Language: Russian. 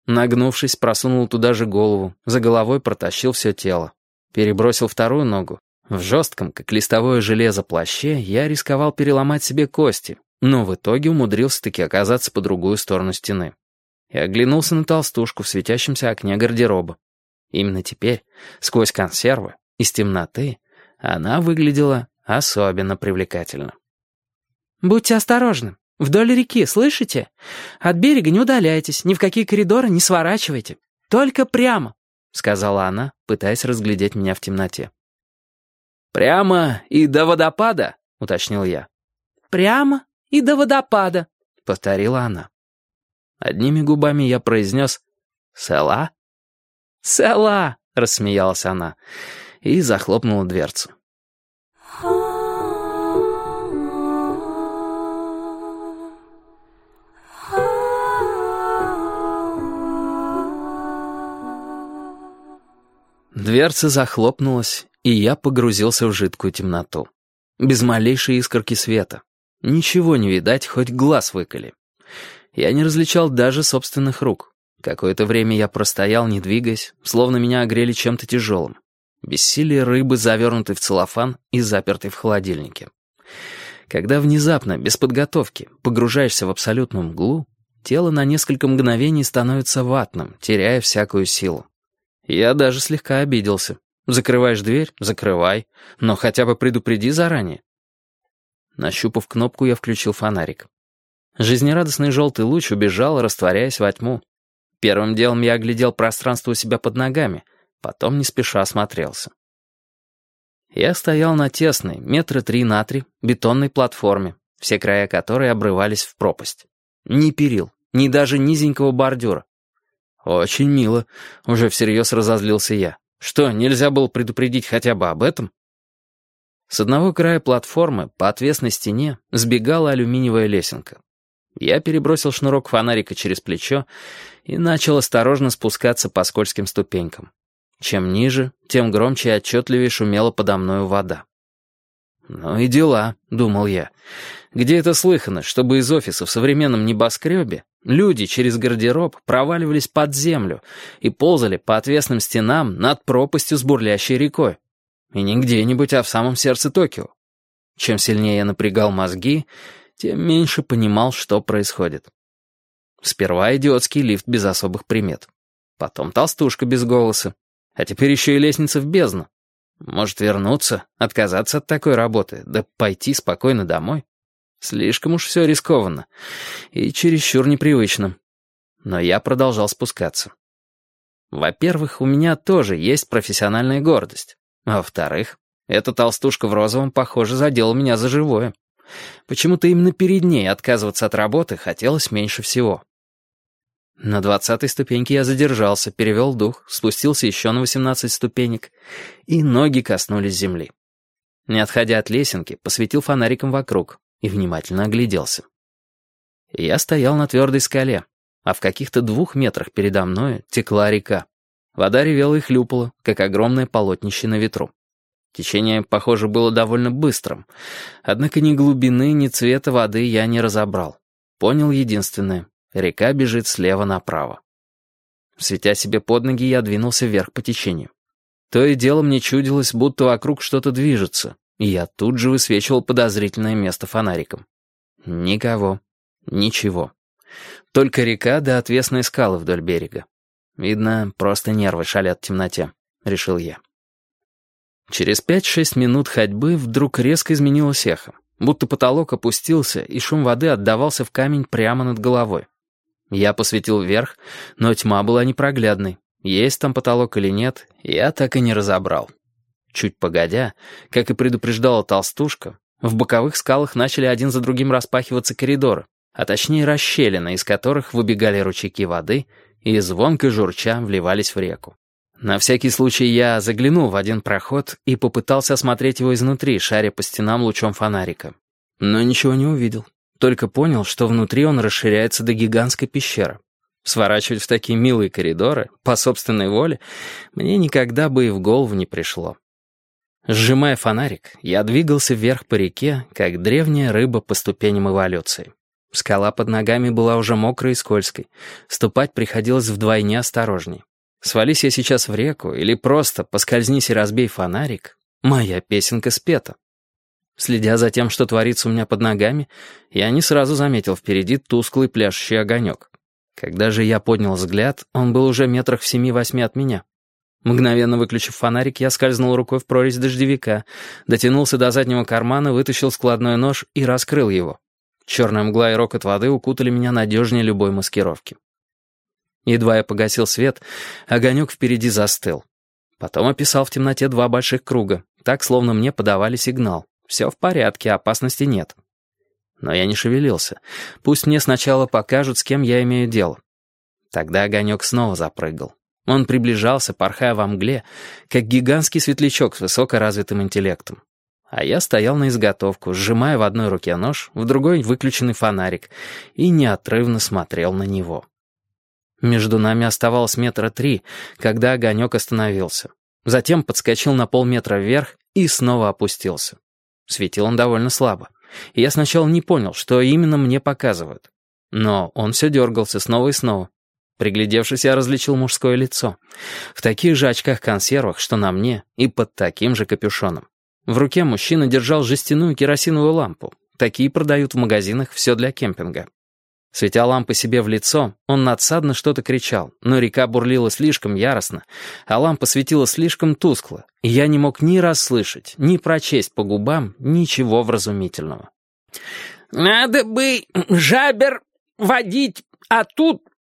Нагнувшись, просунул туда же голову, за головой протащил все тело. Перебросил вторую ногу. В жестком, как листовое железо, плаще я рисковал переломать себе кости, но в итоге умудрился-таки оказаться по другую сторону стены. И оглянулся на толстушку в светящемся окне гардероба. Именно теперь, сквозь консервы, из темноты, она выглядела особенно привлекательно. «Будьте осторожны. Вдоль реки, слышите? От берега не удаляйтесь, ни в какие коридоры не сворачивайте. Только прямо», — сказала она, пытаясь разглядеть меня в темноте. «Прямо и до водопада?» — уточнил я. «Прямо и до водопада», — повторила она. Одними губами я произнес «Села?» «Села», — рассмеялась она и захлопнула дверцу. Дверца захлопнулась, и я погрузился в жидкую темноту. Без малейшей искорки света. Ничего не видать, хоть глаз выколи. Я не различал даже собственных рук. Какое-то время я простоял, не двигаясь, словно меня огрели чем-то тяжелым. Бессилие рыбы, завернутой в целлофан и запертой в холодильнике. Когда внезапно, без подготовки, погружаешься в абсолютную мглу, тело на несколько мгновений становится ватным, теряя всякую силу. Я даже слегка обиделся. Закрываешь дверь — закрывай, но хотя бы предупреди заранее. Нащупав кнопку, я включил фонарик. Жизнерадостный желтый луч убежал, растворяясь во тьму. Первым делом я оглядел пространство у себя под ногами, потом не спеша осмотрелся. Я стоял на тесной, 3 метра на 3, бетонной платформе, все края которой обрывались в пропасть. Ни перил, ни даже низенького бордюра. «Очень мило», — уже всерьез разозлился я. «Что, нельзя было предупредить хотя бы об этом?» С одного края платформы по отвесной стене сбегала алюминиевая лесенка. Я перебросил шнурок фонарика через плечо и начал осторожно спускаться по скользким ступенькам. Чем ниже, тем громче и отчетливее шумела подо мною вода. «Ну и дела», — думал я. «Где это слыхано, чтобы из офиса в современном небоскребе люди через гардероб проваливались под землю и ползали по отвесным стенам над пропастью с бурлящей рекой? И не где-нибудь, а в самом сердце Токио. Чем сильнее я напрягал мозги, тем меньше понимал, что происходит. Сперва идиотский лифт без особых примет. Потом толстушка без голоса. А теперь еще и лестница в бездну. Может вернуться, отказаться от такой работы, да пойти спокойно домой? Слишком уж все рискованно и чересчур непривычно. Но я продолжал спускаться. Во-первых, у меня тоже есть профессиональная гордость. А во-вторых, эта толстушка в розовом, похоже, задела меня за живое. Почему-то именно перед ней отказываться от работы хотелось меньше всего. На 20-й ступеньке я задержался, перевел дух, спустился еще на 18 ступенек, и ноги коснулись земли. Не отходя от лесенки, посветил фонариком вокруг и внимательно огляделся. Я стоял на твердой скале, а в каких-то 2 метрах передо мной текла река. Вода ревела и хлюпала, как огромное полотнище на ветру. Течение, похоже, было довольно быстрым, однако ни глубины, ни цвета воды я не разобрал. Понял единственное — река бежит слева направо. Светя себе под ноги, я двинулся вверх по течению. То и дело мне чудилось, будто вокруг что-то движется, и я тут же высвечивал подозрительное место фонариком. Никого, ничего. Только река да отвесные скалы вдоль берега. Видно, просто нервы шалят в темноте, решил я. Через 5-6 минут ходьбы вдруг резко изменилось эхо, будто потолок опустился, и шум воды отдавался в камень прямо над головой. Я посветил вверх, но тьма была непроглядной. Есть там потолок или нет, я так и не разобрал. Чуть погодя, как и предупреждала толстушка, в боковых скалах начали один за другим распахиваться коридоры, а точнее расщелины, из которых выбегали ручейки воды и звонко журча вливались в реку. На всякий случай я заглянул в один проход и попытался осмотреть его изнутри, шаря по стенам лучом фонарика. Но ничего не увидел. Только понял, что внутри он расширяется до гигантской пещеры. Сворачивать в такие милые коридоры, по собственной воле, мне никогда бы и в голову не пришло. Сжимая фонарик, я двигался вверх по реке, как древняя рыба по ступеням эволюции. Скала под ногами была уже мокрой и скользкой. Ступать приходилось вдвойне осторожней. Свались я сейчас в реку или просто поскользнись и разбей фонарик, моя песенка спета. Следя за тем, что творится у меня под ногами, я не сразу заметил впереди тусклый пляшущий огонек. Когда же я поднял взгляд, он был уже метрах в 7-8 от меня. Мгновенно выключив фонарик, я скользнул рукой в прорезь дождевика, дотянулся до заднего кармана, вытащил складной нож и раскрыл его. Черная мгла и рокот воды укутали меня надежнее любой маскировки. Едва я погасил свет, огонек впереди застыл. Потом описал в темноте 2 больших круга, так, словно мне подавали сигнал. Все в порядке, опасности нет. Но я не шевелился. Пусть мне сначала покажут, с кем я имею дело. Тогда огонек снова запрыгал. Он приближался, порхая во мгле, как гигантский светлячок с высокоразвитым интеллектом. А я стоял на изготовку, сжимая в одной руке нож, в другой выключенный фонарик, и неотрывно смотрел на него. Между нами оставалось 3 метра, когда огонек остановился. Затем подскочил на полметра вверх и снова опустился. Светил он довольно слабо, и я сначала не понял, что именно мне показывают. Но он все дергался снова и снова. Приглядевшись, я различил мужское лицо. В таких же очках-консервах, что на мне, и под таким же капюшоном. В руке мужчина держал жестяную керосиновую лампу. Такие продают в магазинах «Все для кемпинга». Светя лампы себе в лицо, он надсадно что-то кричал, но река бурлила слишком яростно, а лампа светила слишком тускло, и я не мог ни расслышать, ни прочесть по губам ничего вразумительного. «Надо бы жабер водить, а тут